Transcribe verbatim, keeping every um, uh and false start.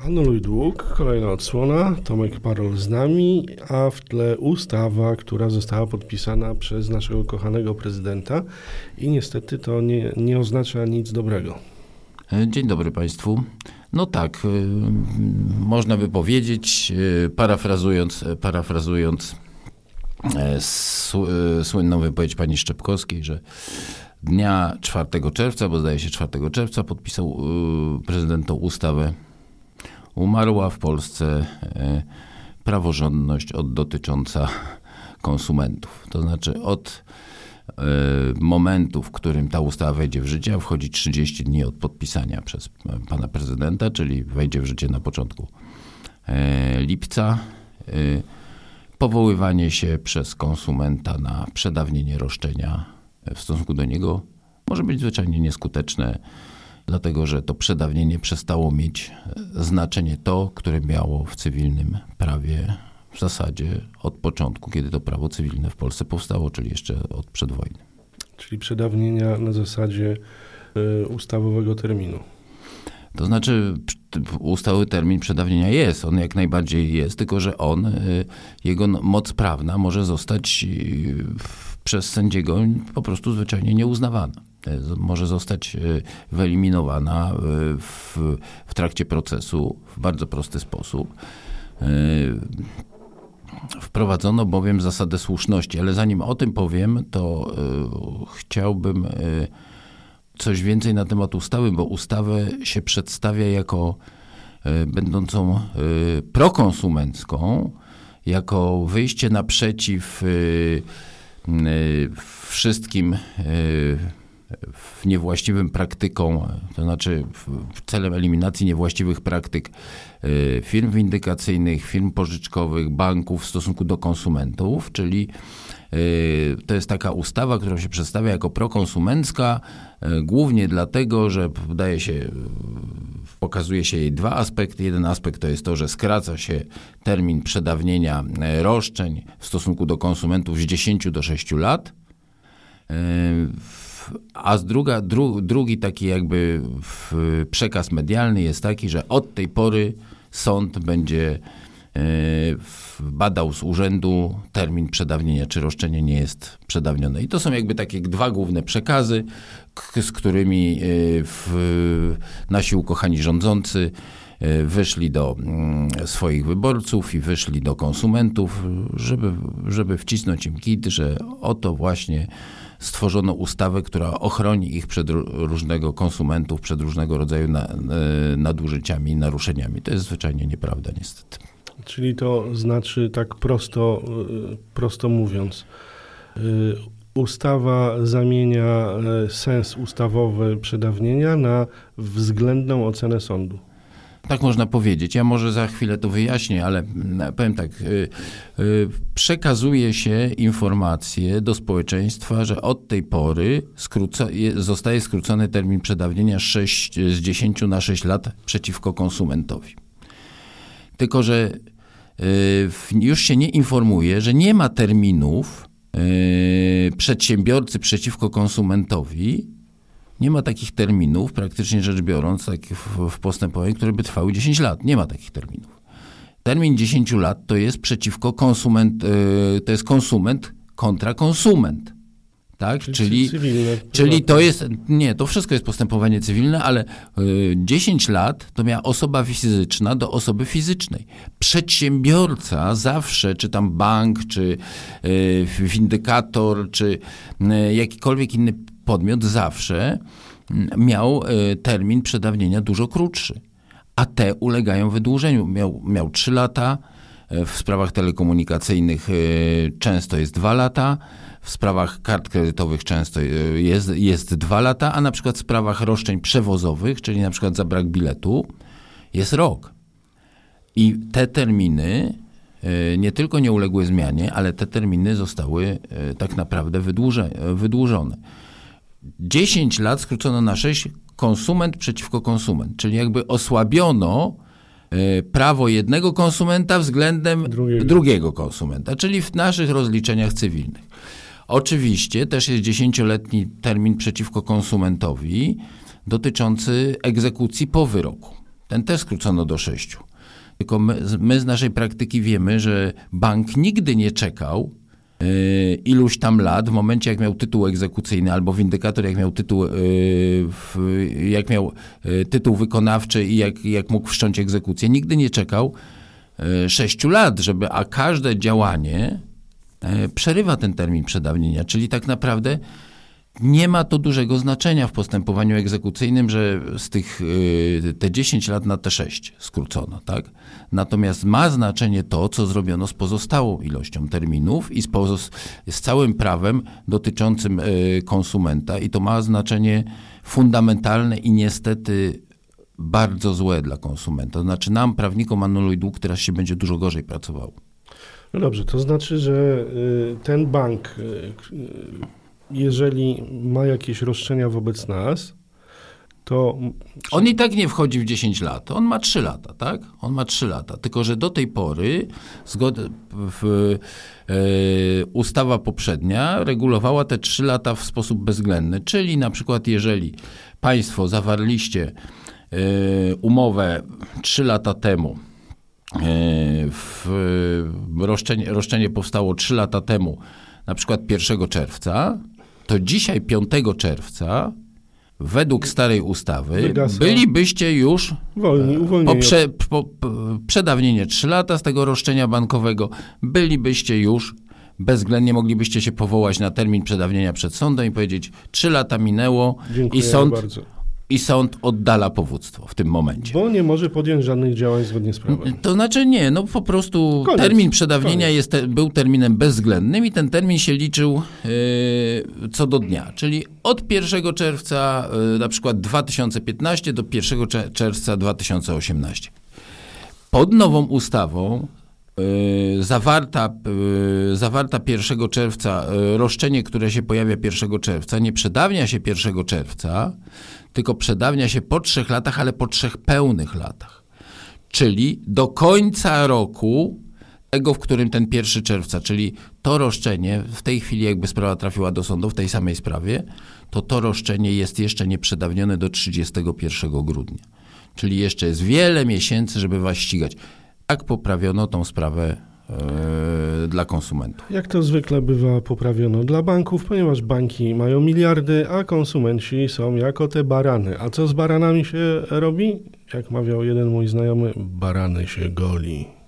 Anuluj dług, kolejna odsłona, Tomek Parol z nami, a w tle ustawa, która została podpisana przez naszego kochanego prezydenta i niestety to nie, nie oznacza nic dobrego. Dzień dobry Państwu. No tak, y, można by powiedzieć, y, parafrazując, parafrazując y, su, y, słynną wypowiedź pani Szczepkowskiej, że dnia czwartego czerwca, bo zdaje się czwartego czerwca podpisał y, prezydent tą ustawę, umarła w Polsce y, praworządność od, dotycząca konsumentów. To znaczy od momentu, w którym ta ustawa wejdzie w życie, a wchodzi trzydzieści dni od podpisania przez pana prezydenta, czyli wejdzie w życie na początku lipca, powoływanie się przez konsumenta na przedawnienie roszczenia w stosunku do niego może być zwyczajnie nieskuteczne, dlatego że to przedawnienie przestało mieć znaczenie to, które miało w cywilnym prawie w zasadzie od początku, kiedy to prawo cywilne w Polsce powstało, czyli jeszcze od przedwojny. Czyli przedawnienia na zasadzie y, ustawowego terminu. To znaczy ustawowy termin przedawnienia jest, on jak najbardziej jest, tylko że on, y, jego moc prawna może zostać y, przez sędziego po prostu zwyczajnie nieuznawana. Może zostać wyeliminowana w, w trakcie procesu w bardzo prosty sposób. Wprowadzono bowiem zasadę słuszności, ale zanim o tym powiem, to y, chciałbym y, coś więcej na temat ustawy, bo ustawę się przedstawia jako y, będącą y, prokonsumencką, jako wyjście naprzeciw y, y, wszystkim y, w niewłaściwym praktykom, to znaczy celem eliminacji niewłaściwych praktyk firm windykacyjnych, firm pożyczkowych, banków w stosunku do konsumentów, czyli to jest taka ustawa, która się przedstawia jako prokonsumencka, głównie dlatego, że wydaje się, pokazuje się jej dwa aspekty. Jeden aspekt to jest to, że skraca się termin przedawnienia roszczeń w stosunku do konsumentów z dziesięciu do sześciu lat. A z druga, dru, drugi taki jakby przekaz medialny jest taki, że od tej pory sąd będzie badał z urzędu termin przedawnienia, czy roszczenie nie jest przedawnione. I to są jakby takie dwa główne przekazy, z którymi w, nasi ukochani rządzący wyszli do swoich wyborców i wyszli do konsumentów, żeby, żeby wcisnąć im kit, że oto właśnie stworzono ustawę, która ochroni ich przed różnego konsumentów, przed różnego rodzaju nadużyciami i naruszeniami. To jest zwyczajnie nieprawda niestety. Czyli to znaczy tak prosto, prosto mówiąc, ustawa zamienia sens ustawowy przedawnienia na względną ocenę sądu. Tak można powiedzieć. Ja może za chwilę to wyjaśnię, ale powiem tak. Yy, yy, przekazuje się informacje do społeczeństwa, że od tej pory skróca, je, zostaje skrócony termin przedawnienia sześć, z dziesięciu na sześć lat przeciwko konsumentowi. Tylko że yy, już się nie informuje, że nie ma terminów yy, przedsiębiorcy przeciwko konsumentowi. Nie ma takich terminów, praktycznie rzecz biorąc, tak w, w postępowaniu, które by trwały dziesięć lat. Nie ma takich terminów. Termin dziesięć lat to jest przeciwko konsument, yy, to jest konsument kontra konsument. Tak? Czyli, czyli, cywilne, czyli to jest, nie, to wszystko jest postępowanie cywilne, ale yy, dziesięć lat to miała osoba fizyczna do osoby fizycznej. Przedsiębiorca zawsze, czy tam bank, czy yy, windykator, czy yy, jakikolwiek inny podmiot zawsze miał termin przedawnienia dużo krótszy, a te ulegają wydłużeniu. Miał, miał trzy lata, w sprawach telekomunikacyjnych często jest dwa lata, w sprawach kart kredytowych często jest, jest dwa lata, a na przykład w sprawach roszczeń przewozowych, czyli na przykład za brak biletu, jest rok. I te terminy nie tylko nie uległy zmianie, ale te terminy zostały tak naprawdę wydłuże, wydłużone. dziesięć lat skrócono na sześć, konsument przeciwko konsument, czyli jakby osłabiono prawo jednego konsumenta względem drugiego. drugiego konsumenta, czyli w naszych rozliczeniach cywilnych. Oczywiście też jest dziesięcioletni termin przeciwko konsumentowi dotyczący egzekucji po wyroku. Ten też skrócono do sześciu. Tylko my, my z naszej praktyki wiemy, że bank nigdy nie czekał yy, iluś tam lat w momencie, jak miał tytuł egzekucyjny, albo windykator, jak miał tytuł, yy, w, jak miał yy, tytuł wykonawczy i jak, jak mógł wszcząć egzekucję. Nigdy nie czekał yy, sześciu lat, żeby, a każde działanie yy, przerywa ten termin przedawnienia, czyli tak naprawdę nie ma to dużego znaczenia w postępowaniu egzekucyjnym, że z tych te dziesięć lat na te sześć skrócono, tak? Natomiast ma znaczenie to, co zrobiono z pozostałą ilością terminów i z, pozos- z całym prawem dotyczącym konsumenta i to ma znaczenie fundamentalne i niestety bardzo złe dla konsumenta. To znaczy nam, prawnikom, anuluj dług, teraz się będzie dużo gorzej pracowało. No dobrze, to znaczy, że ten bank, jeżeli ma jakieś roszczenia wobec nas, to... On i tak nie wchodzi w dziesięć lat. On ma trzy lata, tak? On ma trzy lata. Tylko że do tej pory zgod... w, e, ustawa poprzednia regulowała te trzy lata w sposób bezwzględny. Czyli na przykład jeżeli państwo zawarliście e, umowę trzy lata temu, e, w, roszczenie, roszczenie powstało trzy lata temu, na przykład pierwszego czerwca, to dzisiaj piątego czerwca według starej ustawy Wygasa. bylibyście już Wolni, po, prze, po, po przedawnienie trzy lata z tego roszczenia bankowego, bylibyście już bezwzględnie, moglibyście się powołać na termin przedawnienia przed sądem i powiedzieć trzy lata minęło i sąd, i sąd oddala powództwo w tym momencie. Bo nie może podjąć żadnych działań zgodnie z prawem. To znaczy nie, no po prostu koniec, termin przedawnienia jest te, był terminem bezwzględnym i ten termin się liczył yy, co do dnia, czyli od pierwszego czerwca yy, na przykład dwa tysiące piętnastego do pierwszego czerwca dwa tysiące osiemnastego. Pod nową ustawą Yy, zawarta, yy, zawarta pierwszego czerwca, yy, roszczenie, które się pojawia pierwszego czerwca, nie przedawnia się pierwszego czerwca, tylko przedawnia się po trzech latach, ale po trzech pełnych latach. Czyli do końca roku tego, w którym ten pierwszy czerwca, czyli to roszczenie, w tej chwili jakby sprawa trafiła do sądu w tej samej sprawie, to to roszczenie jest jeszcze nieprzedawnione do trzydziestego pierwszego grudnia. Czyli jeszcze jest wiele miesięcy, żeby was ścigać. Tak poprawiono tą sprawę yy, dla konsumentów. Jak to zwykle bywa poprawiono dla banków, ponieważ banki mają miliardy, a konsumenci są jako te barany. A co z baranami się robi? Jak mawiał jeden mój znajomy, barany się goli.